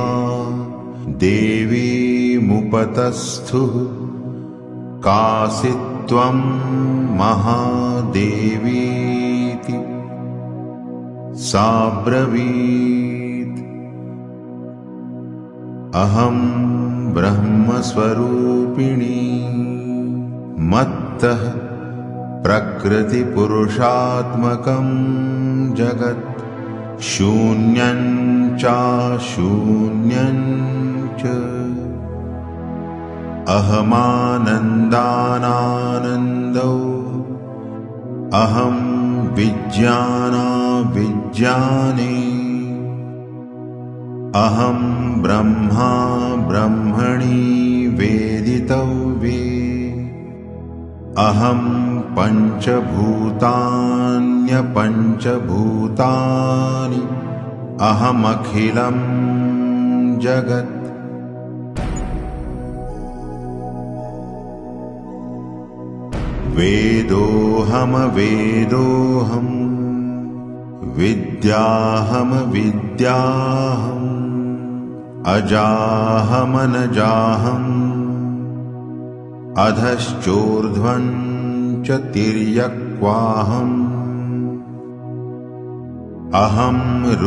देवीमुपतस्थुः कासि त्वं महादेवीति सा ब्रवीत् अहं ब्रह्मस्वरूपिणी मत्तः प्रकृतिपुरुषात्मकं जगत् शून्यं चाशून्यं च अहमानन्दानानन्दौ अहं विज्ञानाविज्ञाने अहं ब्रह्मा ब्रह्मणि वेदितव्ये अहं पञ्चभूतान्यपञ्चभूतानि अहमखिलं जगत् वेदोऽहमवेदोऽहम् विद्याहमविद्याहम् अजाहमनजाहम् अधश्चोर्ध्वं च तिर्यक्वाहम् अहं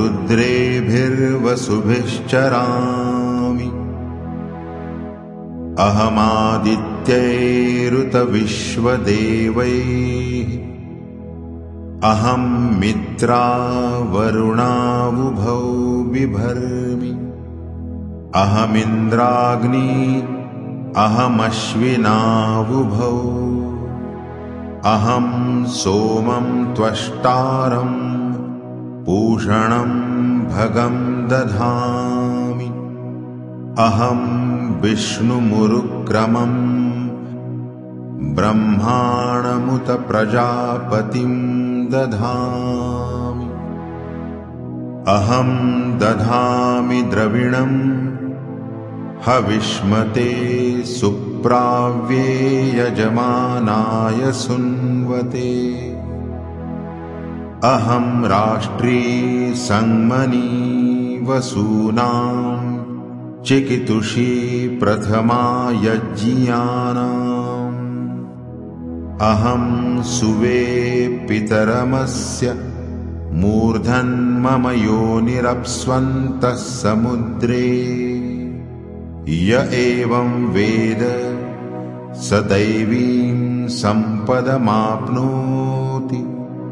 रुद्रेभिर्वसुभिश्चरामि अहमादित्यैरुतविश्वदेवैः अहं मित्रावरुणावुभौ बिभर्मि अहमिन्द्राग्नी अहमश्विनावुभौ अहं सोमं त्वष्टारं पूषणं भगं दधामि अहं विष्णुमुरुक्रमं ब्रह्माणमुत प्रजापतिं दधामि अहं दधामि द्रविणं हविष्मते सुप्राव्ये यजमानाय सुन्वते अहं राष्ट्री संमनी वसूनां चिकितुषी प्रथमा यज्ञियानाम् अहं सुवे पितरमस्य मूर्धन्मम योनिरप्स्वन्तः समुद्रे य एवं वेद स दैवीं सम्पदमाप्नोति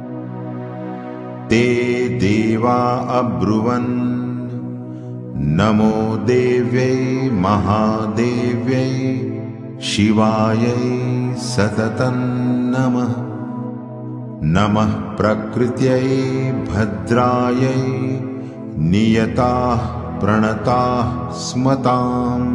ते देवा अब्रुवन् नमो देव्यै महादेव्यै शिवायै सततं नमः नमः प्रकृत्यै भद्रायै नियताः प्रणताः स्मताम्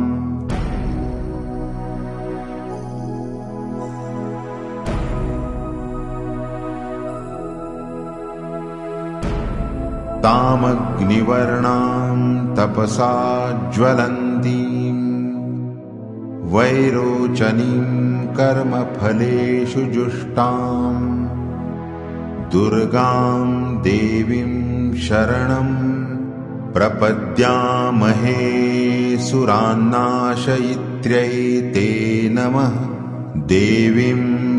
तामग्निवर्णां तपसा ज्वलन्तीं वैरोचनीं कर्मफलेषु जुष्टां दुर्गां देवीं शरणं प्रपद्यामहे सुरान्नाशयित्र्यै ते नमः देवीं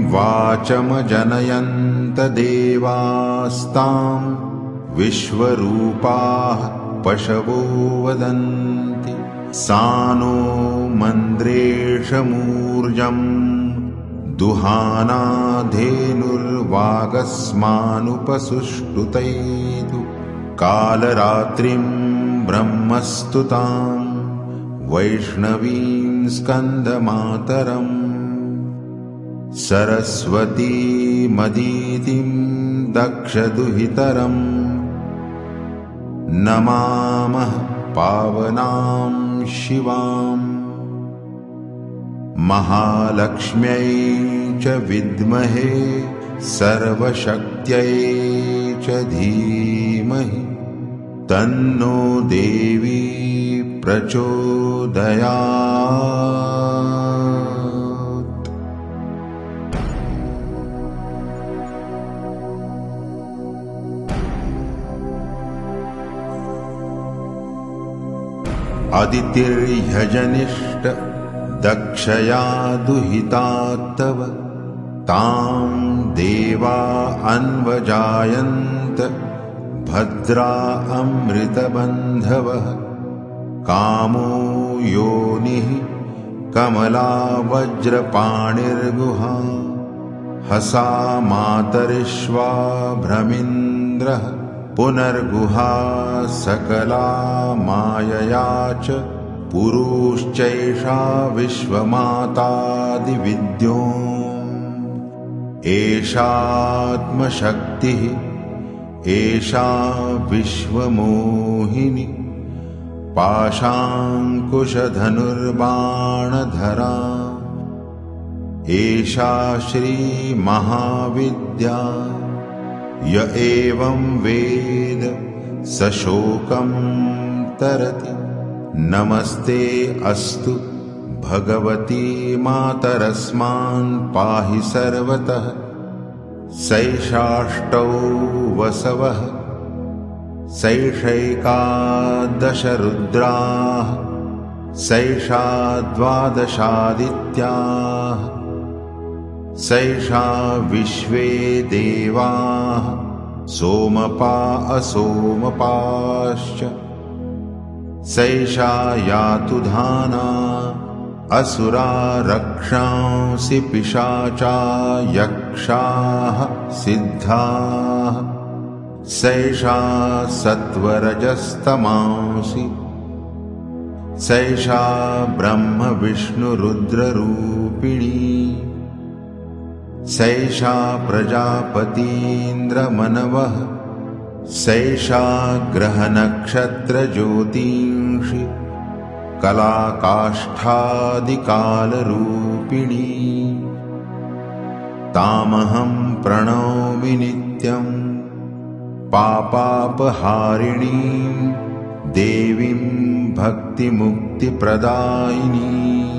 वाचमजनयन्त देवास्तां विश्वरूपाः पशवो वदन्ति सानो मन्द्रेशमूर्जम् दुहानाधेनुर्वागस्मानुपसुष्टुतैतु कालरात्रिं ब्रह्मस्तुतां वैष्णवीं स्कन्दमातरम् सरस्वतीमदितिं दक्षदुहितरम् नमामः पावनां शिवाम् महालक्ष्म्यै च विद्महे सर्वशक्त्यै च धीमहि तन्नो देवी प्रचोदयात्। अदितिर्यजनिष्ठ दक्षया दुहिता तव तां देवा अन्वजायन्त भद्रा अमृतबन्धवः कामो योनिः कमला वज्रपाणिर्गुहा हसा मातरिश्वा भ्रमिन्द्रः पुनर्गुहा सकला मायया च पुरुश्चैषा विश्वमातादिविद्यो एषात्मशक्तिः एषा विश्वमोहिनी पाशाङ्कुशधनुर्बाणधरा एषा श्रीमहाविद्या य एवं वेद स शोकं तरति नमस्ते अस्तु भगवती मातरस्मान् पाहि सर्वतः सैषाष्टौ वसवः सैषैकादश रुद्राः सैषा द्वादशादित्याः सैषा विश्वे देवाः सोमपा असोमपाश्च सैषा यातु धाना असुरा रक्षांसि पिशाचा यक्षाः सिद्धाः सैषा सत्वरजस्तमांसि सैषा ब्रह्म विष्णुरुद्ररूपिणी सैषा प्रजापतीन्द्रमनवः सैषा ग्रहनक्षत्रज्योतींषि कलाकाष्ठादिकालरूपिणी तामहं प्रणौमि नित्यं पापापहारिणीं देवीं भक्तिमुक्तिप्रदायिनी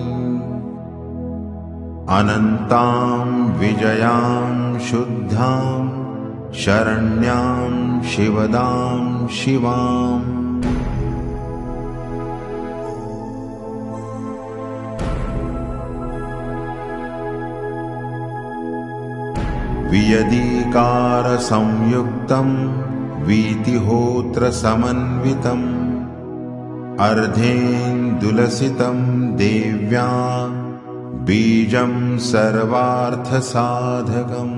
अनन्तां विजयां शुद्धां शरण्यां शिवदां शिवाम् वियदीकारसंयुक्तं वीतिहोत्रसमन्वितम् अर्धेन्दुलसितं देव्या बीजं सर्वार्थसाधकम्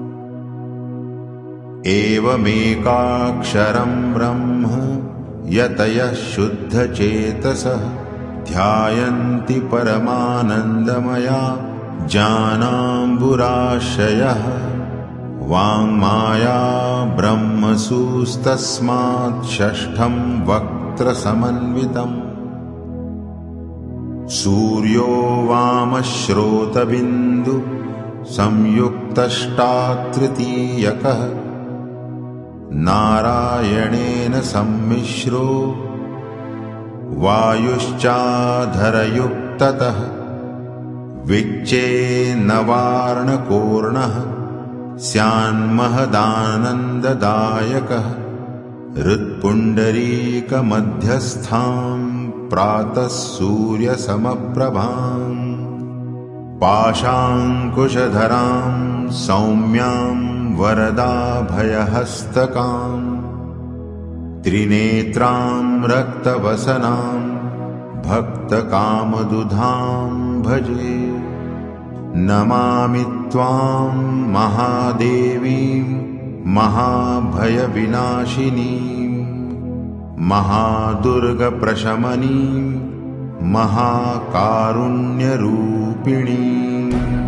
एवमेकाक्षरं ब्रह्म यतयः शुद्धचेतसः ध्यायन्ति परमानन्दमया ज्ञानाम्बुराशयः वाङ्माया ब्रह्मसूस्तस्मात् षष्ठं वक्त्रसमन्वितम् सूर्यो वामश्रोतबिन्दु संयुक्तष्टातृतीयकः नारायणेन सम्मिश्रो वायुश्चाधरयुक्ततः विच्चेन्नवार्णकोर्णः स्यान्महदानन्ददायकः हृत्पुण्डरीकमध्यस्थां प्रातः सूर्यसमप्रभाम् पाशाङ्कुशधरां सौम्यां वरदाभयहस्तकां त्रिनेत्रां रक्तवसनां भक्तकामदुधां भजे नमामि त्वां महादेवीं महाभयविनाशिनीं महादुर्गप्रशमनीं महाकारुण्यरूपिणीम्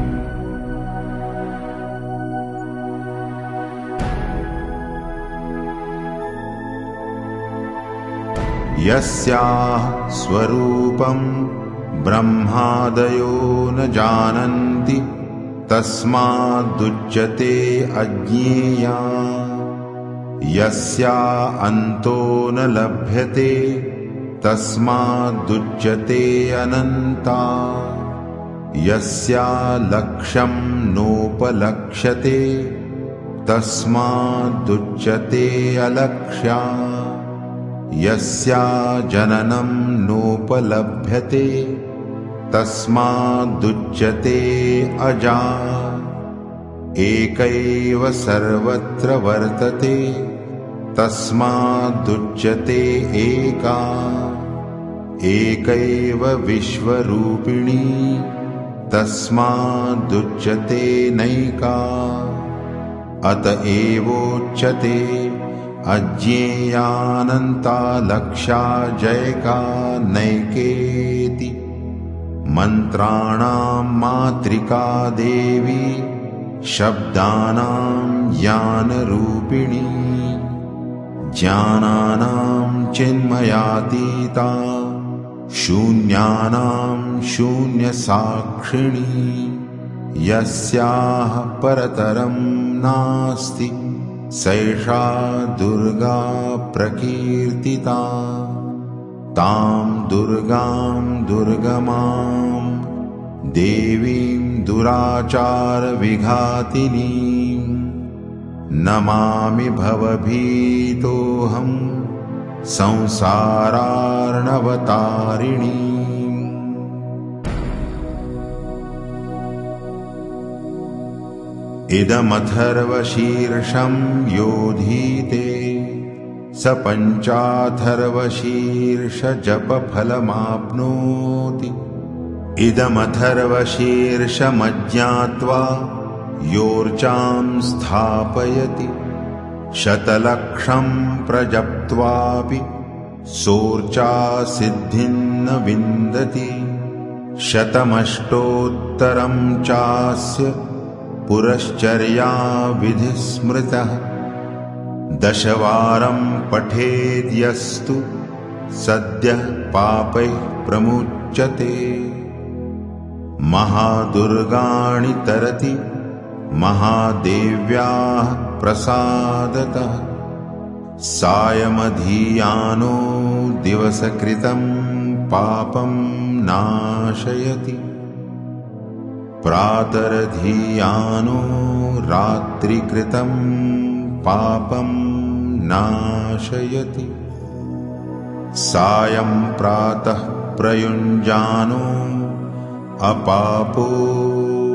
यस्याः स्वरूपं ब्रह्मादयो न जानन्ति तस्मादुच्यते अज्ञेया यस्या अन्तो न लभ्यते तस्मादुच्यते अनन्ता यस्या लक्ष्यं नोपलक्ष्यते तस्मादुच्यते अलक्ष्या यस्या जननं नोपलभ्यते तस्मादुच्यते अजा। एकैव सर्वत्र वर्तते तस्मादुच्यते एका। एकैव विश्वरूपिणी तस्मादुच्यते नैका। अत एवोच्यते अज्ञेयानन्ता लक्ष्या जैका नैकेति। मन्त्राणां मातृका देवी शब्दानां ज्ञानरूपिणी। ज्ञानानां चिन्मयातीता शून्यानां शून्यसाक्षिणी। यस्याः परतरं नास्ति सैषा दुर्गा प्रकीर्तिता। तां दुर्गां दुर्गमां देवीं दुराचारविघातिनीं नमामि भवभीतोऽहं संसारार्णवतारिणीम्। इदमथर्वशीर्षं योधीते स पञ्चाथर्वशीर्षजपफलमाप्नोति। इदमथर्वशीर्षमज्ञात्वा योर्चां स्थापयति शतलक्षं प्रजप्त्वापि सोर्चासिद्धिं न विन्दति। शतमष्टोत्तरं चास्य पुरश्चर्या विधिः स्मृतः। दशवारं पठेद्यस्तु सद्यः पापैः प्रमुच्यते। महादुर्गाणि तरति महादेव्याः प्रसादतः। सायमधीयानो दिवसकृतं पापं नाशयति। प्रातरधीयानो रात्रिकृतं पापं नाशयति। सायं प्रातः प्रयुञ्जानो अपापो